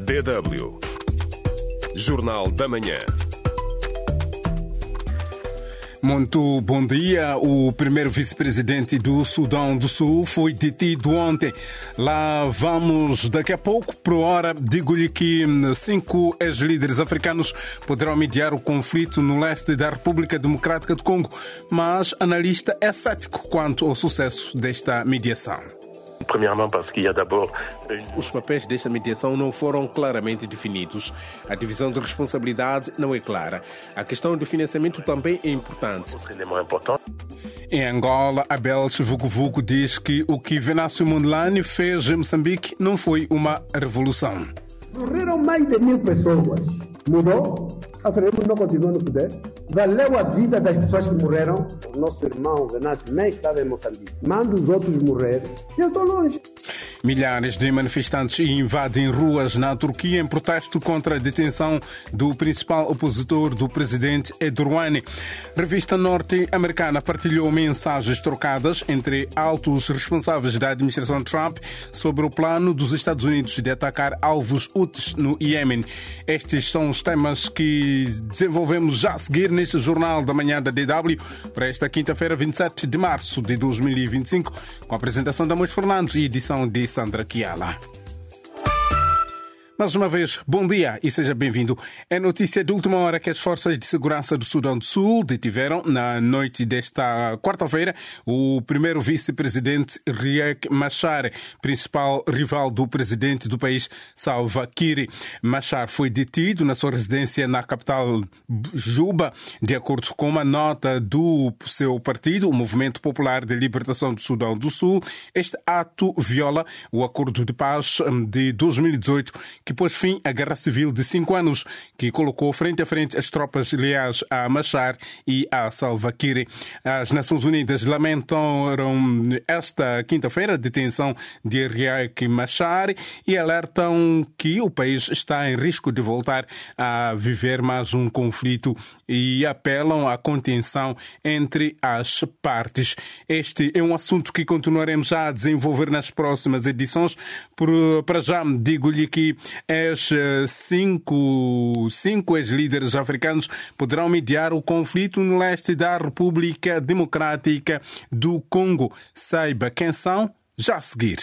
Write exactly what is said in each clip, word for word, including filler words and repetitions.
D W. Jornal da Manhã. Muito bom dia. O primeiro vice-presidente do Sudão do Sul foi detido ontem. Lá vamos daqui a pouco. Por hora, digo-lhe que cinco ex-líderes africanos poderão mediar o conflito no leste da República Democrática do Congo, mas analista é cético quanto ao sucesso desta mediação. Os papéis desta mediação não foram claramente definidos. A divisão de responsabilidade não é clara. A questão do financiamento também é importante. Em Angola, Abel Vuguvugu diz que o que Venâncio Mondlane fez em Moçambique não foi uma revolução. Morreram mais de mil pessoas. Mudou? A Frelimo não continua no poder. Valeu a vida das pessoas que morreram. O nosso irmão Venâncio nem estava em Moçambique. Manda os outros morrer. Eu estou longe. Milhares de manifestantes invadem ruas na Turquia em protesto contra a detenção do principal opositor do presidente Erdogan. Revista norte-americana partilhou mensagens trocadas entre altos responsáveis da administração Trump sobre o plano dos Estados Unidos de atacar alvos úteis no Iêmen. Estes são os temas que desenvolvemos já a seguir neste Jornal da Manhã da D W para esta quinta-feira, vinte e sete de março de dois mil e vinte e cinco, com a apresentação de Amos Fernandes e edição de Sandra Chiala. Mais uma vez, bom dia e seja bem-vindo. É notícia de última hora que as forças de segurança do Sudão do Sul detiveram, na noite desta quarta-feira, o primeiro vice-presidente Riek Machar, principal rival do presidente do país, Salva Kiir. Machar foi detido na sua residência na capital Juba, de acordo com uma nota do seu partido, o Movimento Popular de Libertação do Sudão do Sul. Este ato viola o acordo de paz de dois mil e dezoito, que pôs fim à guerra civil de cinco anos, que colocou frente a frente as tropas leais a Machar e a Salva Kiir. As Nações Unidas lamentaram esta quinta-feira a detenção de Riek Machar e alertam que o país está em risco de voltar a viver mais um conflito e apelam à contenção entre as partes. Este é um assunto que continuaremos a desenvolver nas próximas edições. Por, para já, digo-lhe que As cinco, cinco ex-líderes africanos poderão mediar o conflito no leste da República Democrática do Congo. Saiba quem são já a seguir.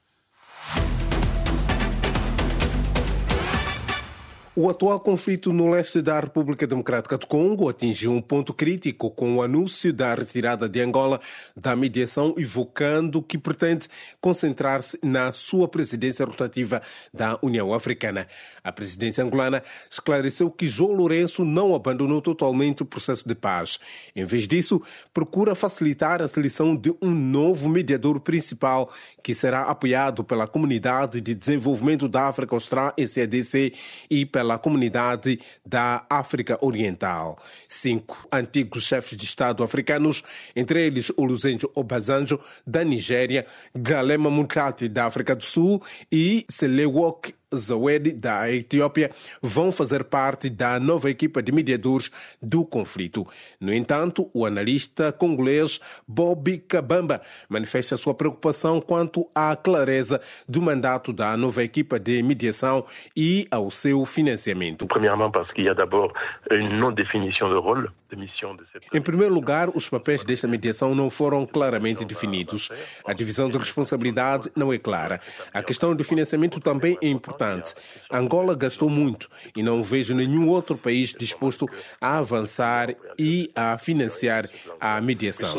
O atual conflito no leste da República Democrática do Congo atingiu um ponto crítico com o anúncio da retirada de Angola da mediação, evocando que pretende concentrar-se na sua presidência rotativa da União Africana. A presidência angolana esclareceu que João Lourenço não abandonou totalmente o processo de paz. Em vez disso, procura facilitar a seleção de um novo mediador principal, que será apoiado pela Comunidade de Desenvolvimento da África Austral, C A D C, e pela pela Comunidade da África Oriental. Cinco antigos chefes de Estado africanos, entre eles Olusegun Obasanjo, da Nigéria, Galema Motlanthe, da África do Sul, e Selewok Zawedi, da Etiópia, vão fazer parte da nova equipa de mediadores do conflito. No entanto, o analista congolês Bobby Kabamba manifesta sua preocupação quanto à clareza do mandato da nova equipa de mediação e ao seu financiamento. Premièrement, parce qu'il y a d'abord une non-définition de rôle, de mission de cette... Em primeiro lugar, os papéis desta mediação não foram claramente definidos. A divisão de responsabilidade não é clara. A questão do financiamento também é importante. Angola gastou muito e não vejo nenhum outro país disposto a avançar e a financiar a mediação.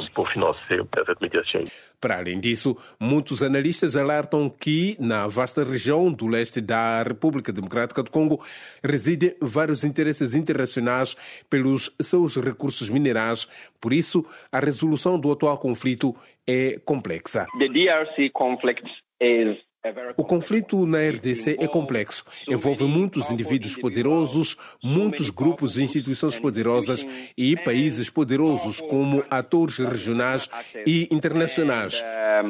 Para além disso, muitos analistas alertam que na vasta região do leste da República Democrática do Congo residem vários interesses internacionais pelos seus recursos minerais. Por isso, a resolução do atual conflito é complexa. The D R C conflict is O conflito na R D C é complexo. Envolve muitos indivíduos poderosos, muitos grupos e instituições poderosas e países poderosos como atores regionais e internacionais.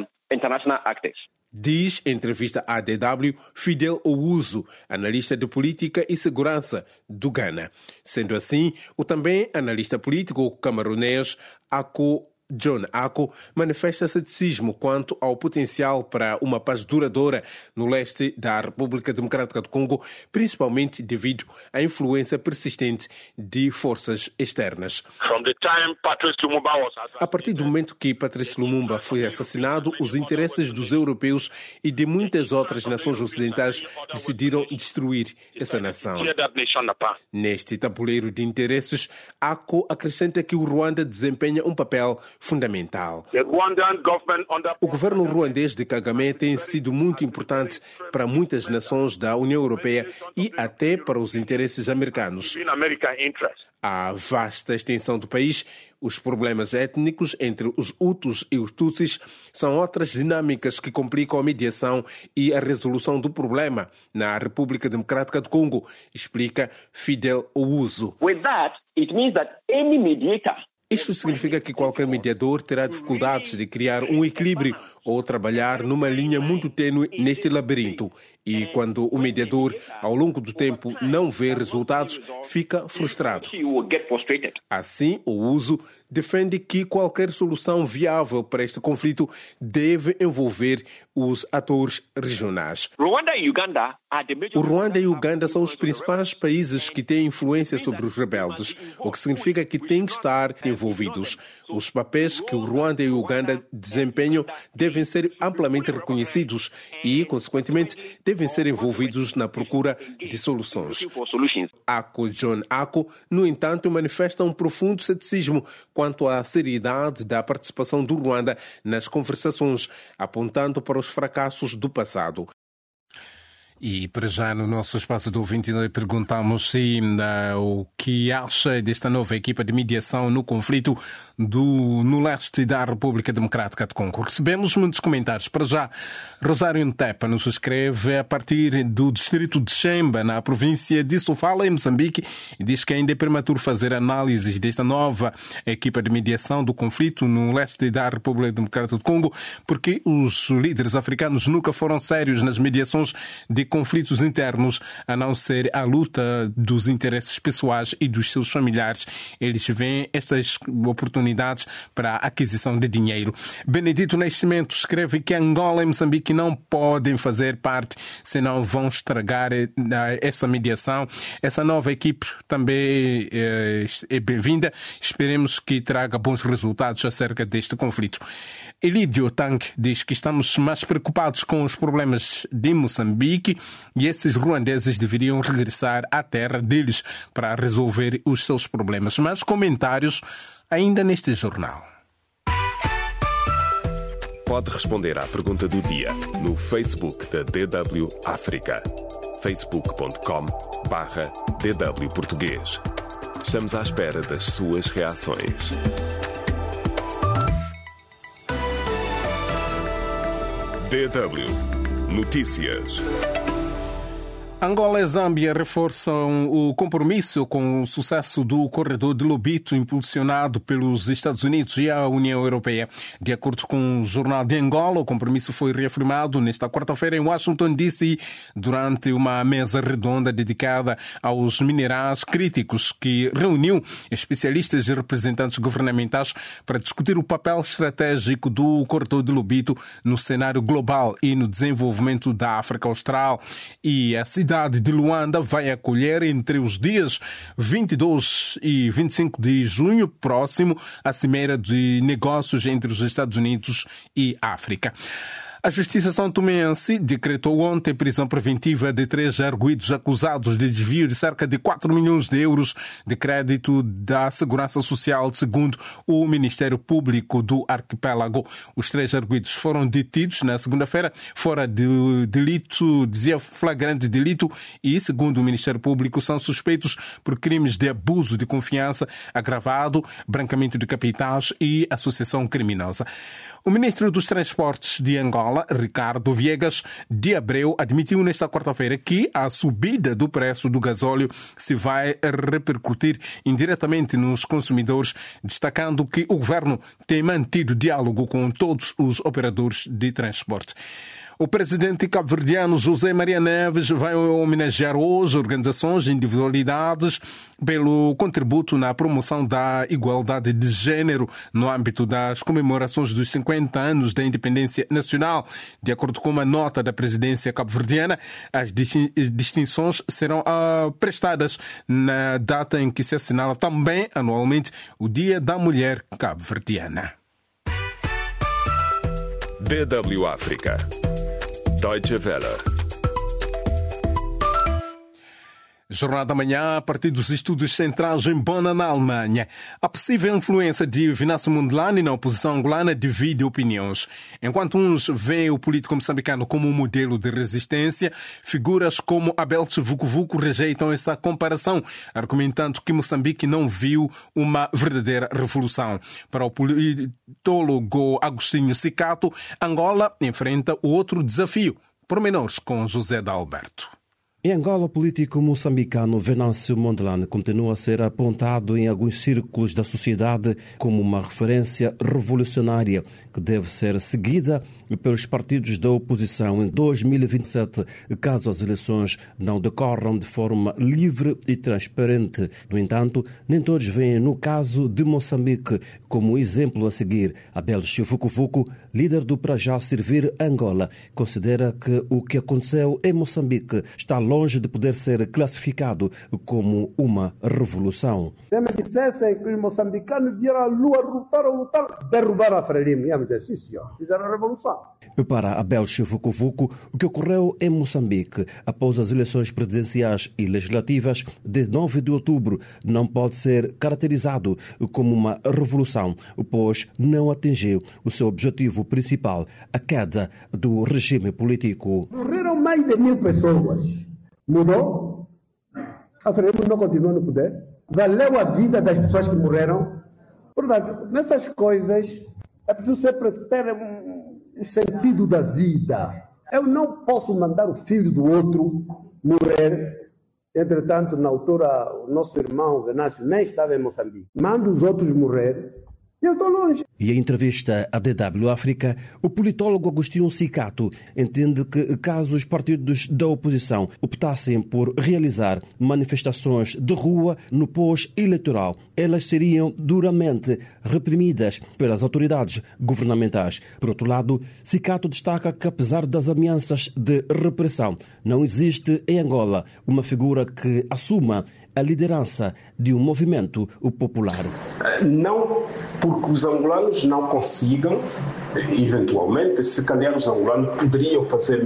Diz em entrevista à D W Fidel Ouzo, analista de política e segurança do Ghana. Sendo assim, o também analista político camerunês Ako John Ako manifesta ceticismo quanto ao potencial para uma paz duradoura no leste da República Democrática do Congo, principalmente devido à influência persistente de forças externas. A partir do momento que Patrice Lumumba foi assassinado, os interesses dos europeus e de muitas outras nações ocidentais decidiram destruir essa nação. Neste tabuleiro de interesses, Ako acrescenta que o Ruanda desempenha um papel fundamental. O governo ruandês de Kagame tem sido muito importante para muitas nações da União Europeia e até para os interesses americanos. A vasta extensão do país, os problemas étnicos entre os Hutus e os Tutsis são outras dinâmicas que complicam a mediação e a resolução do problema na República Democrática do Congo, explica Fidel Ouzo. With that, it means that any mediator Isto significa que qualquer mediador terá dificuldades de criar um equilíbrio ou trabalhar numa linha muito tênue neste labirinto. E quando o mediador, ao longo do tempo, não vê resultados, fica frustrado. Assim, o Uso defende que qualquer solução viável para este conflito deve envolver os atores regionais. O Ruanda e Uganda são os principais países que têm influência sobre os rebeldes, o que significa que têm que estar envolvidos. Os papéis que o Ruanda e o Uganda desempenham devem ser amplamente reconhecidos e, consequentemente, devem ser envolvidos na procura de soluções. Ako John Ako, no entanto, manifesta um profundo ceticismo quanto à seriedade da participação do Ruanda nas conversações, apontando para os fracassos do passado. E para já no nosso espaço do ouvinte perguntamos se uh, o que acha desta nova equipa de mediação no conflito do, no leste da República Democrática do Congo. Recebemos muitos comentários. Para já, Rosário Ntepa nos escreve a partir do distrito de Xemba, na província de Sofala, em Moçambique, e diz que ainda é prematuro fazer análises desta nova equipa de mediação do conflito no leste da República Democrática do Congo, porque os líderes africanos nunca foram sérios nas mediações de conflitos internos, a não ser a luta dos interesses pessoais e dos seus familiares. Eles veem estas oportunidades para a aquisição de dinheiro. Benedito Nascimento escreve que Angola e Moçambique não podem fazer parte, senão vão estragar essa mediação. Essa nova equipe também é bem-vinda. Esperemos que traga bons resultados acerca deste conflito. Elidio Tang diz que estamos mais preocupados com os problemas de Moçambique e esses ruandeses deveriam regressar à terra deles para resolver os seus problemas. Mas comentários ainda neste jornal. Pode responder à pergunta do dia no Facebook da D W África. facebook ponto com barra D W Português. Estamos à espera das suas reações. D W Notícias. Angola e Zâmbia reforçam o compromisso com o sucesso do corredor de Lobito impulsionado pelos Estados Unidos e a União Europeia. De acordo com o Jornal de Angola, o compromisso foi reafirmado nesta quarta-feira em Washington, D C, durante uma mesa redonda dedicada aos minerais críticos que reuniu especialistas e representantes governamentais para discutir o papel estratégico do corredor de Lobito no cenário global e no desenvolvimento da África Austral. E a A cidade de Luanda vai acolher entre os dias vinte e dois e vinte e cinco de junho próximo a cimeira de negócios entre os Estados Unidos e a África. A Justiça são-tomense decretou ontem prisão preventiva de três arguidos acusados de desvio de cerca de quatro milhões de euros de crédito da Segurança Social, segundo o Ministério Público do Arquipélago. Os três arguidos foram detidos na segunda-feira fora de delito, dizia flagrante delito, e, segundo o Ministério Público, são suspeitos por crimes de abuso de confiança agravado, branqueamento de capitais e associação criminosa. O ministro dos Transportes de Angola, Ricardo Viegas de Abreu, admitiu nesta quarta-feira que a subida do preço do gasóleo se vai repercutir indiretamente nos consumidores, destacando que o governo tem mantido diálogo com todos os operadores de transporte. O presidente cabo-verdiano José Maria Neves vai homenagear hoje organizações e individualidades pelo contributo na promoção da igualdade de género no âmbito das comemorações dos cinquenta anos da independência nacional. De acordo com uma nota da presidência cabo-verdiana, as distinções serão uh, prestadas na data em que se assinala também anualmente o Dia da Mulher Cabo-Verdiana. D W África. Deutsche Welle. Jornada da manhã, a partir dos estudos centrais em Bonn, na Alemanha. A possível influência de Venâncio Mondlane na oposição angolana divide opiniões. Enquanto uns veem o político moçambicano como um modelo de resistência, figuras como Abel Vucu-Vucu rejeitam essa comparação, argumentando que Moçambique não viu uma verdadeira revolução. Para o politólogo Agostinho Cicato, Angola enfrenta outro desafio. Pormenores com José D'Alberto. Em Angola, o político moçambicano Venâncio Mondlane continua a ser apontado em alguns círculos da sociedade como uma referência revolucionária que deve ser seguida pelos partidos da oposição em dois mil e vinte e sete, caso as eleições não decorram de forma livre e transparente. No entanto, nem todos veem no caso de Moçambique como exemplo a seguir. Abel Vucu-Vucu, líder do Para Já Servir Angola, considera que o que aconteceu em Moçambique está longe de poder ser classificado como uma revolução. Se me dissessem que os moçambicanos vieram à lua, lutaram, lutaram, derrubaram a Frelimo, ia me dizer, sim, senhor, fizeram a revolução. Para Abel Vucu-Vucu, o que ocorreu em Moçambique após as eleições presidenciais e legislativas de nove de outubro não pode ser caracterizado como uma revolução, pois não atingiu o seu objetivo principal, a queda do regime político. Morreram mais de mil pessoas. Mudou? A Frelimo não continua no poder? Valeu a vida das pessoas que morreram? Portanto, nessas coisas é preciso sempre ter um o sentido da vida. Eu não posso mandar o filho do outro morrer. Entretanto, na altura, o nosso irmão Venâncio nem estava em Moçambique. Manda os outros morrer. Eu estou longe. E em entrevista à D W África, o politólogo Agostinho Cicato entende que caso os partidos da oposição optassem por realizar manifestações de rua no pós-eleitoral, elas seriam duramente reprimidas pelas autoridades governamentais. Por outro lado, Cicato destaca que apesar das ameaças de repressão, não existe em Angola uma figura que assuma a liderança de um movimento popular. Não porque os angolanos não consigam, eventualmente, se calhar os angolanos poderiam fazer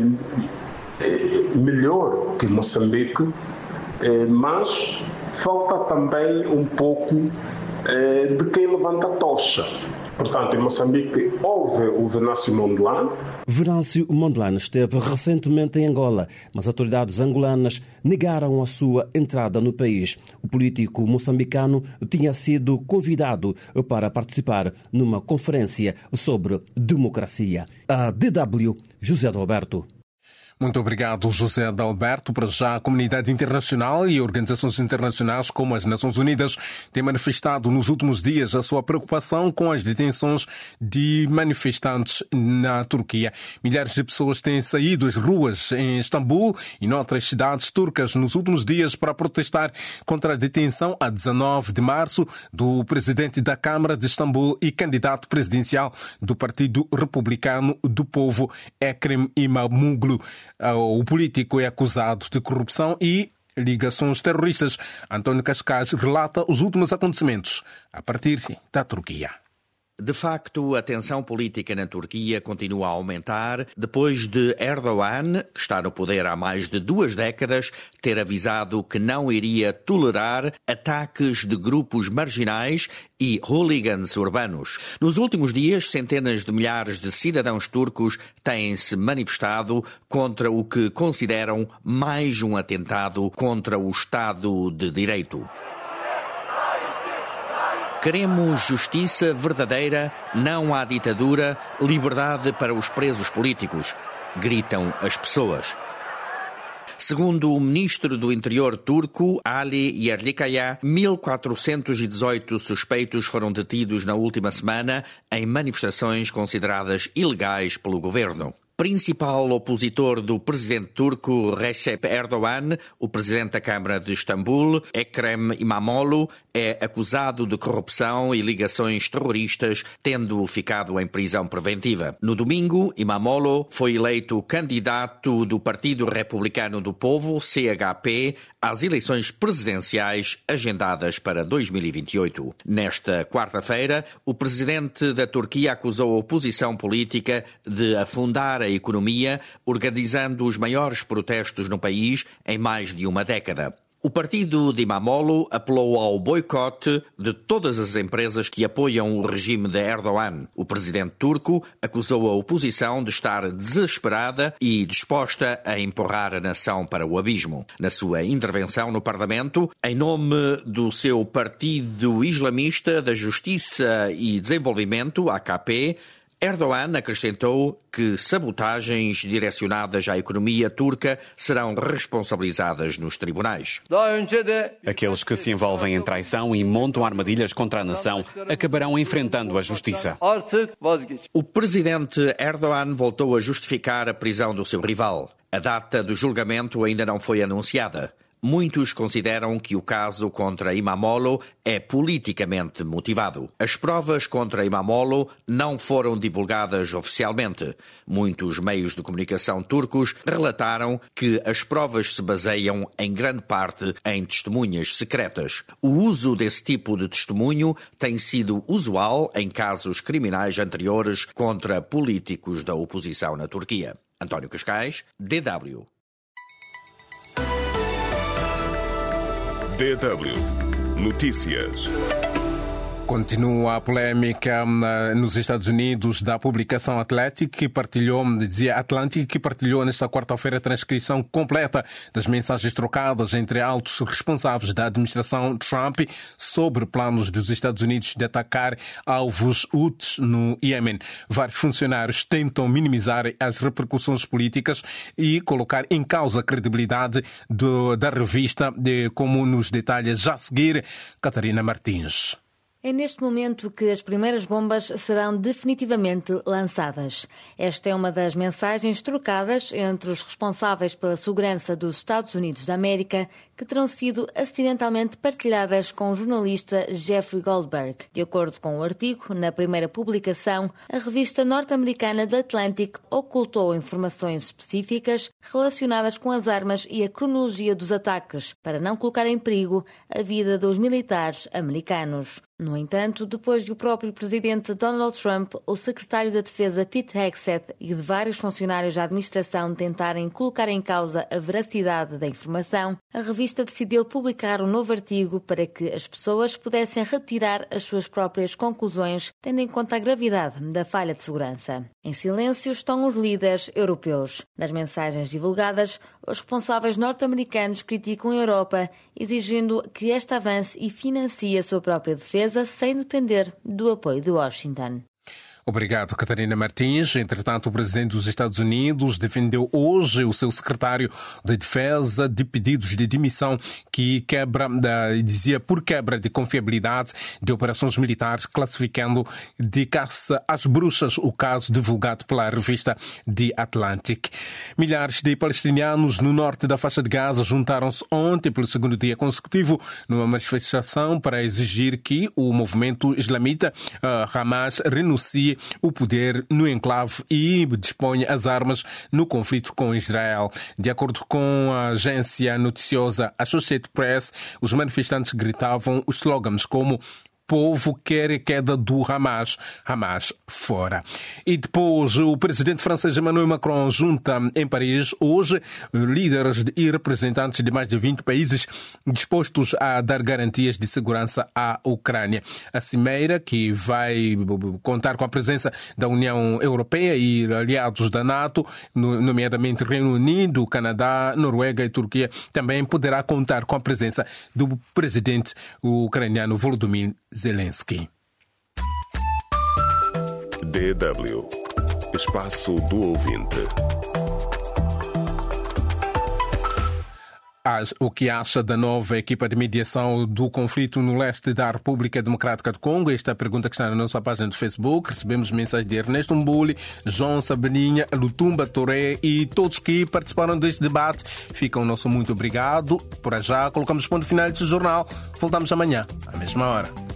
melhor que Moçambique, mas falta também um pouco de quem levanta a tocha. Portanto, em Moçambique houve o Venâncio Mondlane. Venâncio Mondlane esteve recentemente em Angola, mas autoridades angolanas negaram a sua entrada no país. O político moçambicano tinha sido convidado para participar numa conferência sobre democracia. A D W, José D'Alberto. Muito obrigado, José D'Alberto. Para já, a comunidade internacional e organizações internacionais como as Nações Unidas têm manifestado nos últimos dias a sua preocupação com as detenções de manifestantes na Turquia. Milhares de pessoas têm saído às ruas em Istambul e noutras cidades turcas nos últimos dias para protestar contra a detenção a dezanove de março do presidente da Câmara de Istambul e candidato presidencial do Partido Republicano do Povo, Ekrem İmamoğlu. O político é acusado de corrupção e ligações terroristas. António Cascais relata os últimos acontecimentos a partir da Turquia. De facto, a tensão política na Turquia continua a aumentar depois de Erdogan, que está no poder há mais de duas décadas, ter avisado que não iria tolerar ataques de grupos marginais e hooligans urbanos. Nos últimos dias, centenas de milhares de cidadãos turcos têm-se manifestado contra o que consideram mais um atentado contra o Estado de Direito. Queremos justiça verdadeira, não há ditadura, liberdade para os presos políticos, gritam as pessoas. Segundo o ministro do Interior turco, Ali Yerlikaya, mil quatrocentos e dezoito suspeitos foram detidos na última semana em manifestações consideradas ilegais pelo governo. Principal opositor do presidente turco Recep Erdogan, o presidente da Câmara de Istambul, Ekrem İmamoğlu, é acusado de corrupção e ligações terroristas, tendo ficado em prisão preventiva. No domingo, İmamoğlu foi eleito candidato do Partido Republicano do Povo, C H P, às eleições presidenciais agendadas para dois mil e vinte e oito. Nesta quarta-feira, o presidente da Turquia acusou a oposição política de afundar a economia, organizando os maiores protestos no país em mais de uma década. O partido de İmamoğlu apelou ao boicote de todas as empresas que apoiam o regime de Erdogan. O presidente turco acusou a oposição de estar desesperada e disposta a empurrar a nação para o abismo. Na sua intervenção no Parlamento, em nome do seu Partido Islamista da Justiça e Desenvolvimento, A K P, Erdogan acrescentou que sabotagens direcionadas à economia turca serão responsabilizadas nos tribunais. Aqueles que se envolvem em traição e montam armadilhas contra a nação acabarão enfrentando a justiça. O presidente Erdogan voltou a justificar a prisão do seu rival. A data do julgamento ainda não foi anunciada. Muitos consideram que o caso contra İmamoğlu é politicamente motivado. As provas contra İmamoğlu não foram divulgadas oficialmente. Muitos meios de comunicação turcos relataram que as provas se baseiam em grande parte em testemunhas secretas. O uso desse tipo de testemunho tem sido usual em casos criminais anteriores contra políticos da oposição na Turquia. António Cascais, D W. D W Notícias. Continua a polémica nos Estados Unidos da publicação Atlantic, que partilhou, dizia Atlantic, que partilhou nesta quarta-feira a transcrição completa das mensagens trocadas entre altos responsáveis da administração Trump sobre planos dos Estados Unidos de atacar alvos Houthis no Iêmen. Vários funcionários tentam minimizar as repercussões políticas e colocar em causa a credibilidade do, da revista, de, como nos detalha já a seguir Catarina Martins. É neste momento que as primeiras bombas serão definitivamente lançadas. Esta é uma das mensagens trocadas entre os responsáveis pela segurança dos Estados Unidos da América, que terão sido acidentalmente partilhadas com o jornalista Jeffrey Goldberg. De acordo com o artigo, na primeira publicação, a revista norte-americana The Atlantic ocultou informações específicas relacionadas com as armas e a cronologia dos ataques, para não colocar em perigo a vida dos militares americanos. No entanto, depois de o próprio presidente Donald Trump, o secretário da Defesa Pete Hegseth e de vários funcionários da administração tentarem colocar em causa a veracidade da informação, a revista decidiu publicar um novo artigo para que as pessoas pudessem retirar as suas próprias conclusões, tendo em conta a gravidade da falha de segurança. Em silêncio estão os líderes europeus. Nas mensagens divulgadas, os responsáveis norte-americanos criticam a Europa, exigindo que esta avance e financie a sua própria defesa sem depender do apoio de Washington. Obrigado, Catarina Martins. Entretanto, o presidente dos Estados Unidos defendeu hoje o seu secretário de Defesa de pedidos de demissão que quebra, dizia por quebra de confiabilidade de operações militares, classificando de caça às bruxas o caso divulgado pela revista The Atlantic. Milhares de palestinianos no norte da faixa de Gaza juntaram-se ontem pelo segundo dia consecutivo numa manifestação para exigir que o movimento islamita uh, Hamas renuncie o poder no enclave e dispõe as armas no conflito com Israel. De acordo com a agência noticiosa Associated Press, os manifestantes gritavam os slogans como povo quer a queda do Hamas, Hamas fora. E depois o presidente francês Emmanuel Macron junta em Paris hoje líderes e representantes de mais de vinte países dispostos a dar garantias de segurança à Ucrânia. A cimeira, que vai contar com a presença da União Europeia e aliados da NATO, nomeadamente Reino Unido, Canadá, Noruega e Turquia, também poderá contar com a presença do presidente ucraniano Volodymyr Zelensky. D W Espaço do Ouvinte. o que acha da nova equipa de mediação do conflito no leste da República Democrática do Congo. Esta é a pergunta que está na nossa página do Facebook. Recebemos mensagem de Ernesto Mbuli, João Sabaninha, Lutumba Toré e todos que participaram deste debate. Fica o nosso muito obrigado. Por já, colocamos ponto final deste jornal. Voltamos amanhã, à mesma hora.